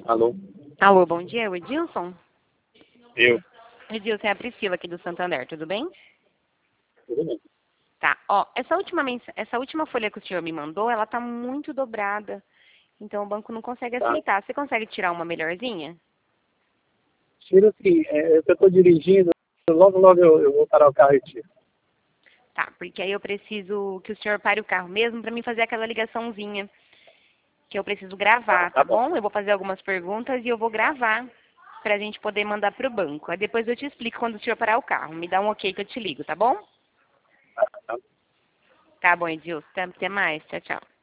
Alô? Alô, bom dia, é o Edilson? Eu? Edilson, é a Priscila aqui do Santander, tudo bem? Tudo bem. Tá, ó, essa última folha que o senhor me mandou, ela tá muito dobrada, então o banco não consegue Tá. aceitar. Você consegue tirar uma melhorzinha? Tira assim, eu estou dirigindo, logo eu vou parar o carro e tiro. Tá, porque aí eu preciso que o senhor pare o carro mesmo pra mim fazer aquela ligaçãozinha que eu preciso gravar, Tá tá bom. bom? Eu vou fazer algumas perguntas e eu vou gravar pra gente poder mandar pro banco. Aí depois eu te explico quando o senhor parar o carro. Me dá um ok que eu te ligo, tá bom? Tá. Tá bom, Edilson. Até mais. Tchau, tchau.